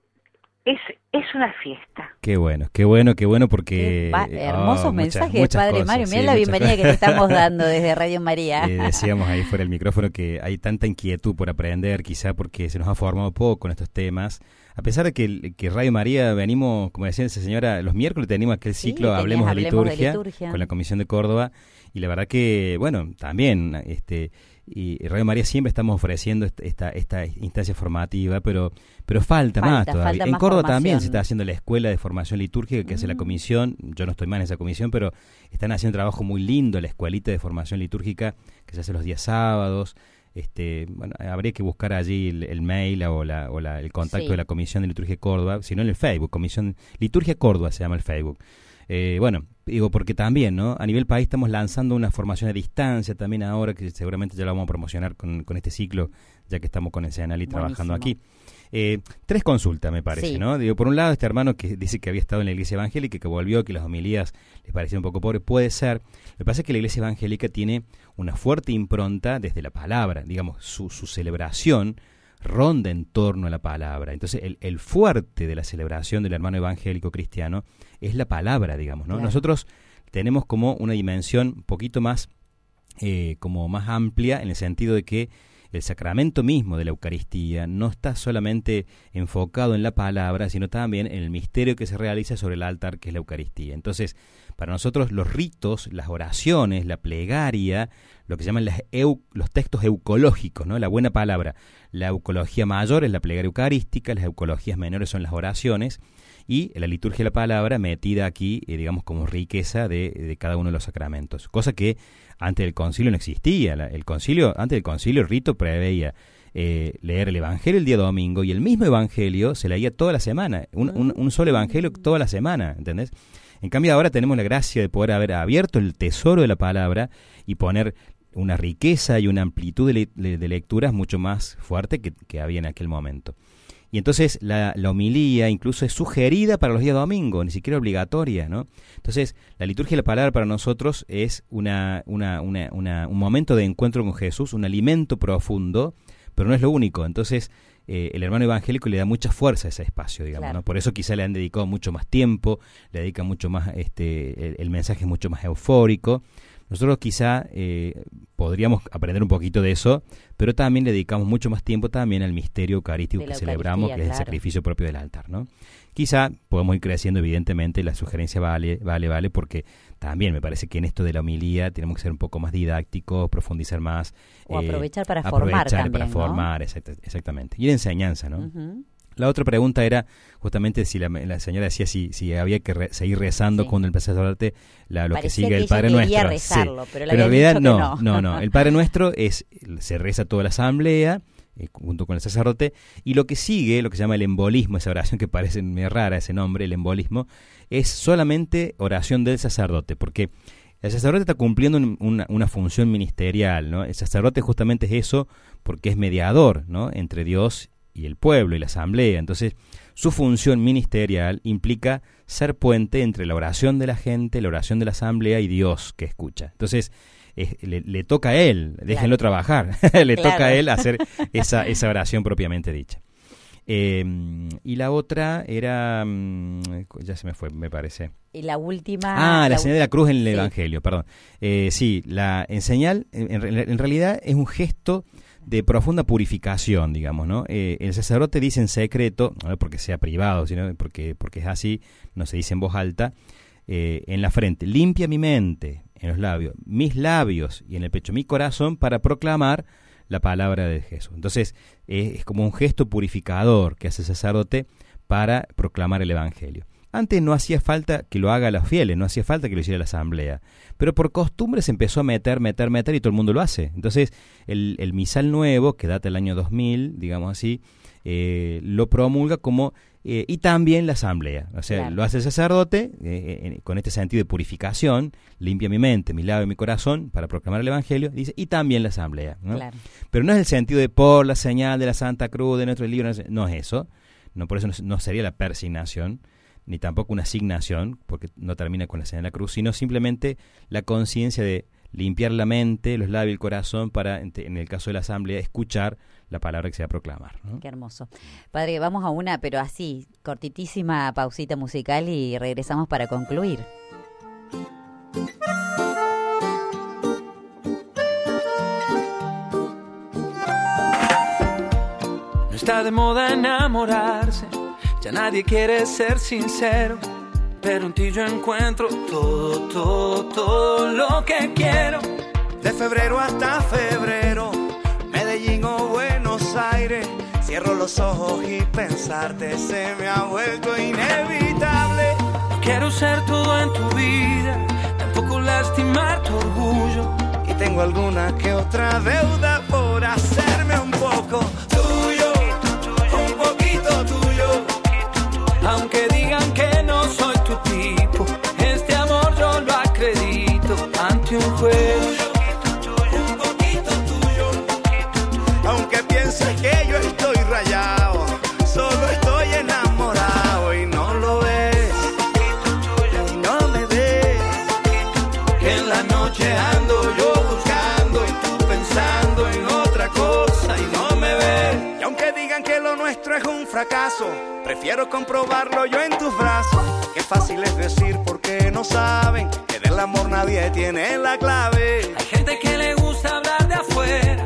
Es, es una fiesta. Qué bueno, qué bueno, qué bueno porque... Va, hermosos oh, mensajes, muchas, muchas Padre cosas, Mario. Mira sí, la bienvenida cosas. que te estamos dando desde Radio María. Eh, decíamos ahí fuera del micrófono que hay tanta inquietud por aprender, quizá porque se nos ha formado poco en estos temas. A pesar de que, que Radio María venimos, como decía esa señora, los miércoles tenemos aquel ciclo sí, Hablemos, de, Hablemos liturgia, de Liturgia con la Comisión de Córdoba, y la verdad que, bueno, también... este y Radio María siempre estamos ofreciendo esta esta instancia formativa, pero pero falta, falta más todavía. Falta en más Córdoba formación. También se está haciendo la escuela de formación litúrgica que mm. hace la comisión. Yo no estoy más en esa comisión, pero están haciendo un trabajo muy lindo, la escuelita de formación litúrgica que se hace los días sábados. Este, bueno, habría que buscar allí el, el mail o la o la, el contacto sí. de la Comisión de Liturgia Córdoba, sino en el Facebook, Comisión Liturgia Córdoba se llama el Facebook. Eh, bueno, digo, porque también, ¿no? A nivel país estamos lanzando una formación a distancia también ahora, que seguramente ya la vamos a promocionar con, con este ciclo, ya que estamos con el Senali trabajando aquí. Eh, tres consultas, me parece, sí. ¿no? Digo, por un lado, este hermano que dice que había estado en la iglesia evangélica, que volvió, que las homilías les parecían un poco pobres, puede ser. Lo que pasa es que la iglesia evangélica tiene una fuerte impronta desde la palabra, digamos, su, su celebración ronda en torno a la palabra. Entonces, el, el fuerte de la celebración del hermano evangélico cristiano es la palabra, digamos, ¿no? Claro. Nosotros tenemos como una dimensión un poquito más, eh, como más amplia, en el sentido de que el sacramento mismo de la Eucaristía no está solamente enfocado en la palabra, sino también en el misterio que se realiza sobre el altar, que es la Eucaristía. Entonces, para nosotros los ritos, las oraciones, la plegaria, lo que llaman las eu, los textos eucológicos, ¿no? La buena palabra. La eucología mayor es la plegaria eucarística, las eucologías menores son las oraciones, y la liturgia de la palabra metida aquí, eh, digamos, como riqueza de, de cada uno de los sacramentos. Cosa que antes del concilio no existía. La, el concilio, antes del concilio el rito preveía eh, leer el evangelio el día domingo, y el mismo evangelio se leía toda la semana, un, un, un solo evangelio toda la semana, ¿entendés? En cambio ahora tenemos la gracia de poder haber abierto el tesoro de la palabra y poner una riqueza y una amplitud de, le, de lecturas mucho más fuerte que, que había en aquel momento. Y entonces la, la homilía incluso es sugerida para los días domingos, ni siquiera obligatoria, ¿no? Entonces la liturgia de la palabra para nosotros es una, una, una, una, un momento de encuentro con Jesús, un alimento profundo, pero no es lo único. Entonces eh, el hermano evangélico le da mucha fuerza a ese espacio, digamos, claro. ¿no? Por eso quizá le han dedicado mucho más tiempo, le dedican mucho más, este, el, el mensaje es mucho más eufórico. Nosotros quizá eh, podríamos aprender un poquito de eso, pero también le dedicamos mucho más tiempo también al misterio eucarístico que celebramos, que claro. es el sacrificio propio del altar, ¿no? Quizá podemos ir creciendo, evidentemente, la sugerencia vale, vale, vale, porque también me parece que en esto de la homilía tenemos que ser un poco más didácticos, profundizar más. O eh, aprovechar para aprovechar formar también, para ¿no? formar, exact, exactamente. Y la enseñanza, ¿no? Uh-huh. La otra pregunta era justamente si la, la señora decía si, si había que re, seguir rezando sí. con el sacerdote la, lo Parecía que sigue que el Padre Nuestro. Rezarlo, sí. pero, pero en realidad no, no, no, no. El Padre Nuestro es se reza toda la asamblea eh, junto con el sacerdote, y lo que sigue, lo que se llama el embolismo, esa oración que parece muy rara ese nombre, el embolismo, es solamente oración del sacerdote, porque el sacerdote está cumpliendo un, una, una función ministerial, ¿no? El sacerdote justamente es eso, porque es mediador, ¿no? Entre Dios y el pueblo y la asamblea. Entonces, su función ministerial implica ser puente entre la oración de la gente, la oración de la asamblea y Dios que escucha. Entonces, es, le, le toca a él, déjenlo claro. trabajar, le claro. toca a él hacer esa, esa oración propiamente dicha. Eh, y la otra era, ya se me fue, me parece. Y la última... Ah, la, la señal de la cruz en el sí. Evangelio, perdón. Eh, sí, la en señal, en, en realidad es un gesto de profunda purificación, digamos, ¿no? Eh, el sacerdote dice en secreto, no porque sea privado, sino porque, porque es así, no se dice en voz alta, eh, en la frente, limpia mi mente, en los labios, mis labios y en el pecho mi corazón para proclamar la palabra de Jesús. Entonces, eh, es como un gesto purificador que hace el sacerdote para proclamar el Evangelio. Antes no hacía falta que lo haga los fieles, no hacía falta que lo hiciera la asamblea, pero por costumbre se empezó a meter, meter, meter y todo el mundo lo hace. Entonces el, el misal nuevo, que data del año dos mil, digamos así, eh, lo promulga como, eh, y también la asamblea, o sea, claro. lo hace el sacerdote eh, eh, con este sentido de purificación, limpia mi mente, mi labio y mi corazón para proclamar el Evangelio, dice, y también la asamblea, ¿no? Claro. Pero no es el sentido de por la señal de la Santa Cruz de nuestro libro, no es eso, no, por eso no, no sería la persignación, ni tampoco una asignación, porque no termina con la señal de la cruz, sino simplemente la conciencia de limpiar la mente, los labios y el corazón para, en el caso de la asamblea, escuchar la palabra que se va a proclamar, ¿no? Qué hermoso. Padre, vamos a una, pero así, cortitísima pausita musical y regresamos para concluir. No está de moda enamorarse, ya nadie quiere ser sincero, pero en ti yo encuentro todo, todo, todo lo que quiero. De febrero hasta febrero, Medellín o Buenos Aires, cierro los ojos y pensarte se me ha vuelto inevitable. No quiero ser todo en tu vida, tampoco lastimar tu orgullo. Y tengo alguna que otra deuda por hacerme un poco tuyo, un poquito tuyo. Aunque digan que no soy tu tipo, este amor yo lo acredito ante un juez. Un poquito tuyo, aunque pienses que yo estoy rayado, solo estoy enamorado y no lo ves, y no me ves, que en la noche ando yo buscando y tú pensando en otra cosa y no me ves. Y aunque digan que lo nuestro es un fracaso, prefiero comprobarlo yo en tus brazos. Qué fácil es decir porque no saben que del amor nadie tiene la clave. Hay gente que le gusta hablar de afuera y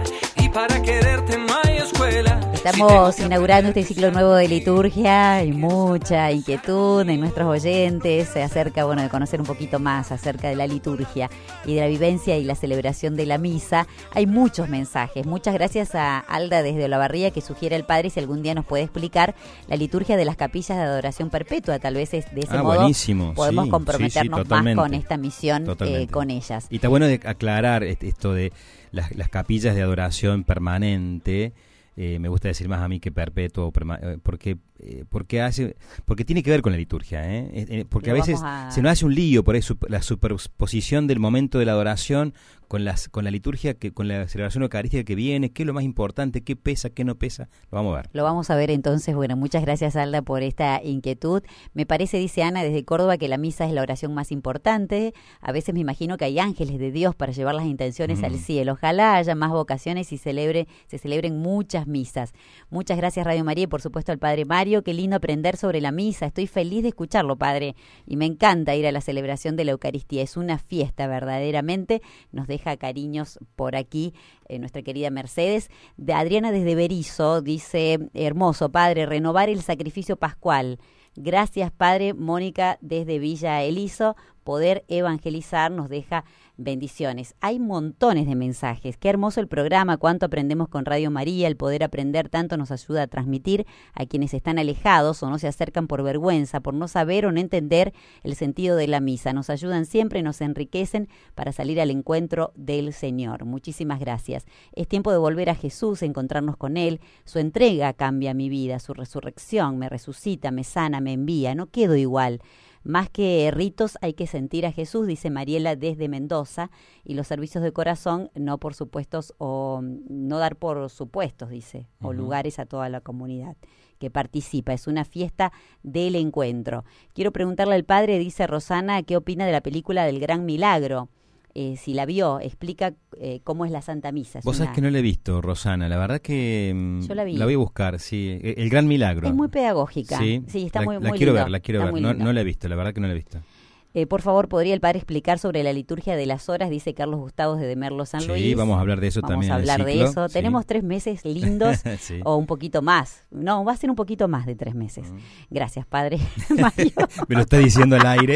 y para quererte no hay escuela. Estamos si inaugurando este ciclo nuevo de liturgia. Hay mucha inquietud en nuestros oyentes acerca, bueno, de conocer un poquito más acerca de la liturgia y de la vivencia y la celebración de la misa. Hay muchos mensajes. Muchas gracias a Alda desde Olavarría, que sugiere al padre si algún día nos puede explicar la liturgia de las capillas de adoración perpetua. Tal vez es de ese ah, modo buenísimo. podemos sí, comprometernos sí, sí, más con esta misión eh, con ellas. Y está bueno de aclarar esto de las, las capillas de adoración permanente. Eh, me gusta decir más a mí que perpetuo, porque eh, porque hace porque tiene que ver con la liturgia, ¿eh? Eh, porque Lo a veces a... se nos hace un lío por eso, la superposición del momento de la adoración con las con la liturgia, que con la celebración eucarística que viene, qué es lo más importante, qué pesa, qué no pesa, lo vamos a ver. Lo vamos a ver entonces. Bueno, muchas gracias, Alda, por esta inquietud. Me parece, dice Ana desde Córdoba, que la misa es la oración más importante. A veces me imagino que hay ángeles de Dios para llevar las intenciones mm. al cielo. Ojalá haya más vocaciones y celebre se celebren muchas misas. Muchas gracias, Radio María, y por supuesto al Padre Mario. Qué lindo aprender sobre la misa. Estoy feliz de escucharlo, Padre, y me encanta ir a la celebración de la Eucaristía. Es una fiesta, verdaderamente. Nos deja cariños por aquí eh, nuestra querida Mercedes. De Adriana desde Berizo dice: hermoso, Padre, renovar el sacrificio pascual. Gracias, Padre. Mónica desde Villa Eliso, poder evangelizar nos deja bendiciones. Hay montones de mensajes. Qué hermoso el programa, cuánto aprendemos con Radio María. El poder aprender tanto nos ayuda a transmitir a quienes están alejados o no se acercan por vergüenza, por no saber o no entender el sentido de la misa. Nos ayudan siempre, nos enriquecen para salir al encuentro del Señor. Muchísimas gracias. Es tiempo de volver a Jesús, encontrarnos con Él. Su entrega cambia mi vida, su resurrección me resucita, me sana, me envía. No quedo igual. Más que ritos hay que sentir a Jesús, dice Mariela desde Mendoza, y los servicios de corazón no por supuestos o no dar por supuestos, dice, uh-huh. o lugares a toda la comunidad que participa. Es una fiesta del encuentro. Quiero preguntarle al padre, dice Rosana, ¿qué opina de la película del Gran Milagro? Eh, si la vio, explica eh, cómo es la Santa Misa. Es Vos una... sabés que no la he visto, Rosana, la verdad que Yo la, vi. la voy a buscar, sí, El Gran Milagro. Es muy pedagógica, sí, sí está la, muy, la muy quiero lindo. ver, la quiero está ver, no, no la he visto, la verdad que no la he visto. Eh, por favor, ¿podría el padre explicar sobre la liturgia de las horas? Dice Carlos Gustavo de Merlo, San sí, Luis. Sí, vamos a hablar de eso vamos también. Vamos a hablar de ciclo, eso. sí. Tenemos tres meses lindos sí. o un poquito más. No, va a ser un poquito más de tres meses. Mm. Gracias, padre Mario. Me lo está diciendo al aire.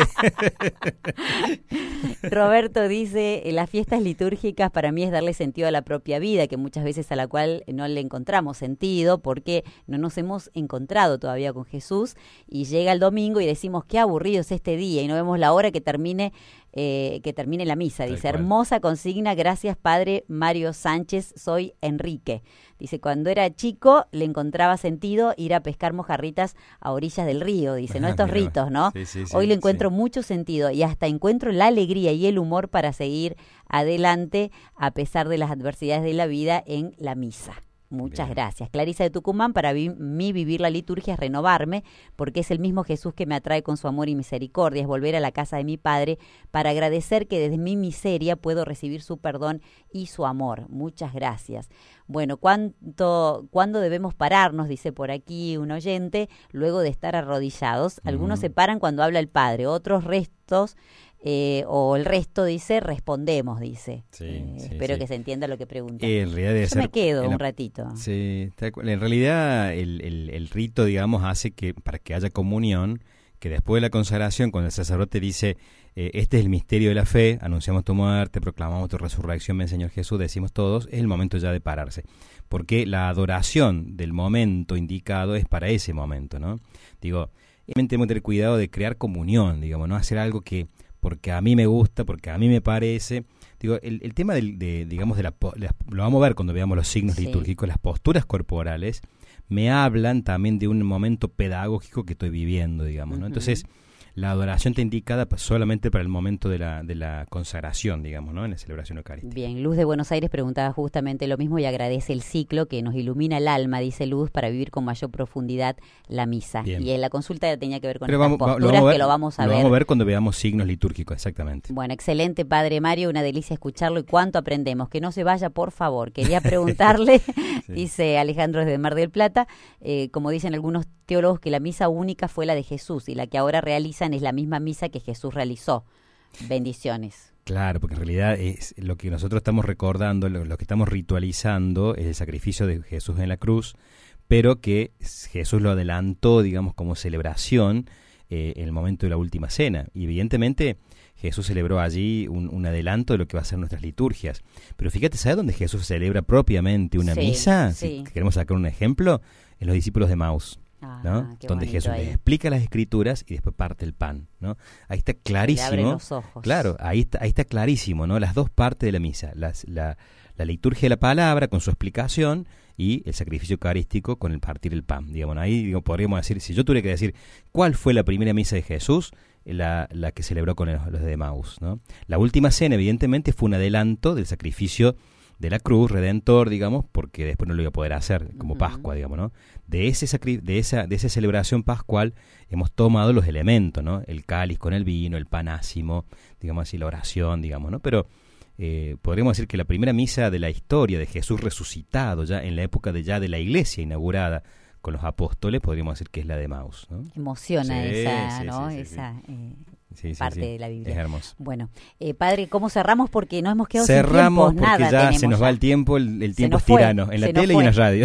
Roberto dice, las fiestas litúrgicas para mí es darle sentido a la propia vida, que muchas veces a la cual no le encontramos sentido porque no nos hemos encontrado todavía con Jesús, y llega el domingo y decimos qué aburrido es este día y no vemos la hora que termine eh, que termine la misa. Dice, hermosa consigna, gracias Padre Mario Sánchez, soy Enrique. Dice, cuando era chico le encontraba sentido ir a pescar mojarritas a orillas del río, dice, no estos ritos, ¿no? Sí, sí, sí, Hoy le encuentro sí. mucho sentido y hasta encuentro la alegría y el humor para seguir adelante a pesar de las adversidades de la vida en la misa. Muchas Bien. gracias. Clarisa de Tucumán, para vi- mí vivir la liturgia es renovarme, porque es el mismo Jesús que me atrae con su amor y misericordia, es volver a la casa de mi Padre para agradecer que desde mi miseria puedo recibir su perdón y su amor. Muchas gracias. Bueno, ¿cuánto, ¿cuándo debemos pararnos? Dice por aquí un oyente, luego de estar arrodillados. Algunos uh-huh. se paran cuando habla el Padre, otros restos... Eh, o el resto dice, respondemos, dice. Sí, eh, sí, espero sí. que se entienda lo que pregunta. Eh, en realidad debe Yo ser, me quedo en la, un ratito. Sí, en realidad el, el, el rito, digamos, hace que para que haya comunión, que después de la consagración, cuando el sacerdote dice, eh, este es el misterio de la fe, anunciamos tu muerte, proclamamos tu resurrección, ven Señor Jesús, decimos todos, es el momento ya de pararse. Porque la adoración del momento indicado es para ese momento, ¿no? Digo, tenemos que tener cuidado de crear comunión, digamos, no hacer algo que porque a mí me gusta, porque a mí me parece. Digo, el, el tema del, de, digamos, de la, la, lo vamos a ver cuando veamos los signos sí. litúrgicos, las posturas corporales, me hablan también de un momento pedagógico que estoy viviendo, digamos, ¿no? Uh-huh. Entonces, la adoración está indicada solamente para el momento de la, de la consagración, digamos, ¿no? En la celebración eucarística. Bien, Luz de Buenos Aires preguntaba justamente lo mismo y agradece el ciclo que nos ilumina el alma, dice Luz, para vivir con mayor profundidad la misa. Bien. Y en la consulta tenía que ver con Pero estas vamos, posturas lo ver, que lo vamos a lo ver. Lo vamos a ver cuando veamos signos litúrgicos, exactamente. Bueno, excelente, Padre Mario, una delicia escucharlo y cuánto aprendemos. Que no se vaya, por favor. Quería preguntarle, sí. dice Alejandro desde Mar del Plata, eh, como dicen algunos teólogos, que la misa única fue la de Jesús y la que ahora realizan es la misma misa que Jesús realizó. Bendiciones. Claro, porque en realidad es lo que nosotros estamos recordando, lo, lo que estamos ritualizando es el sacrificio de Jesús en la cruz, pero que Jesús lo adelantó, digamos, como celebración eh, en el momento de la última cena. Y evidentemente Jesús celebró allí un, un adelanto de lo que va a ser nuestras liturgias. Pero fíjate, ¿sabes dónde Jesús celebra propiamente una sí, misa? Sí. Si queremos sacar un ejemplo, en los discípulos de Maús. Ah, ¿no? Donde Jesús ahí. les explica las escrituras y después parte el pan, ¿no? Ahí está clarísimo. Le abre los ojos. Claro, ahí está, ahí está clarísimo, ¿no? Las dos partes de la misa, las, la, la liturgia de la palabra con su explicación y el sacrificio eucarístico con el partir el pan. Digamos, ahí digo, podríamos decir, si yo tuviera que decir cuál fue la primera misa de Jesús, la, la que celebró con los, los de Maús, ¿no? La última cena, evidentemente, fue un adelanto del sacrificio de la cruz, redentor, digamos, porque después no lo iba a poder hacer, como uh-huh. Pascua, digamos, ¿no? De ese sacri- de esa de esa celebración pascual hemos tomado los elementos, ¿no? El cáliz con el vino, el pan ácimo, digamos así, la oración, digamos, ¿no? Pero eh, podríamos decir que la primera misa de la historia de Jesús resucitado, ya en la época de ya de la iglesia inaugurada con los apóstoles, podríamos decir que es la de Maús, ¿no? Emociona sí, esa, sí, ¿no? sí, sí, esa sí. Eh, Sí, sí, parte sí. de la Biblia. Es hermoso. Bueno, eh, padre, ¿cómo cerramos? Porque nos hemos quedado cerramos sin tiempo. porque Nada ya se nos ya. va el tiempo, el, el tiempo es fue, tirano, en la tele y fue. en la radio.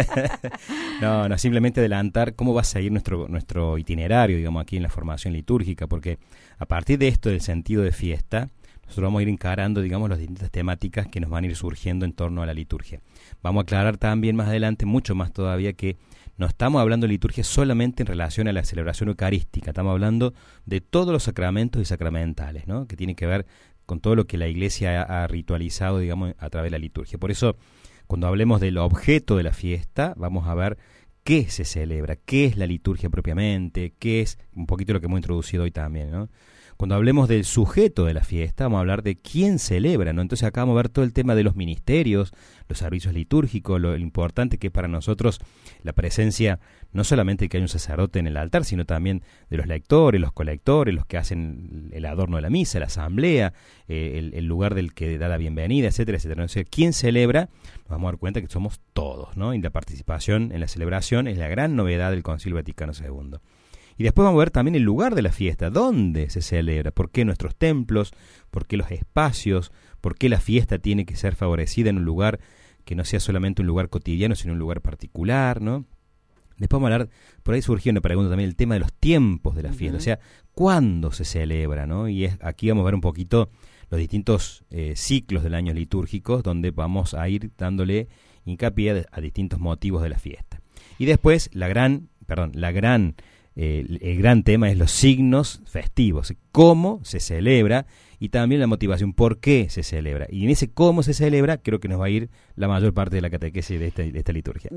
no, no, simplemente adelantar cómo va a seguir nuestro, nuestro itinerario, digamos, aquí en la formación litúrgica, porque a partir de esto del sentido de fiesta, nosotros vamos a ir encarando, digamos, las distintas temáticas que nos van a ir surgiendo en torno a la liturgia. Vamos a aclarar también más adelante, mucho más todavía, que no estamos hablando de liturgia solamente en relación a la celebración eucarística, estamos hablando de todos los sacramentos y sacramentales, ¿no? Que tiene que ver con todo lo que la Iglesia ha, ha ritualizado, digamos, a través de la liturgia. Por eso, cuando hablemos del objeto de la fiesta, vamos a ver qué se celebra, qué es la liturgia propiamente, qué es un poquito lo que hemos introducido hoy también, ¿no? Cuando hablemos del sujeto de la fiesta, vamos a hablar de quién celebra, ¿no? Entonces acá vamos a ver todo el tema de los ministerios, los servicios litúrgicos, lo, lo importante que es para nosotros la presencia, no solamente que hay un sacerdote en el altar, sino también de los lectores, los colectores, los que hacen el adorno de la misa, la asamblea, eh, el, el lugar del que da la bienvenida, etcétera, etcétera. Entonces, ¿quién celebra? Nos vamos a dar cuenta que somos todos, ¿no? Y la participación en la celebración es la gran novedad del Concilio Vaticano segundo. Y después vamos a ver también el lugar de la fiesta, dónde se celebra, por qué nuestros templos, por qué los espacios, por qué la fiesta tiene que ser favorecida en un lugar que no sea solamente un lugar cotidiano, sino un lugar particular, ¿no? Después vamos a hablar, por ahí surgió una pregunta también, el tema de los tiempos de la fiesta, uh-huh. o sea, ¿cuándo se celebra, no? Y es, aquí vamos a ver un poquito los distintos eh, ciclos del año litúrgicos, donde vamos a ir dándole hincapié a, a distintos motivos de la fiesta. Y después, la gran, perdón, la gran... Eh, el, el gran tema es los signos festivos, cómo se celebra y también la motivación, por qué se celebra. Y en ese cómo se celebra creo que nos va a ir la mayor parte de la catequesis de esta, de esta liturgia.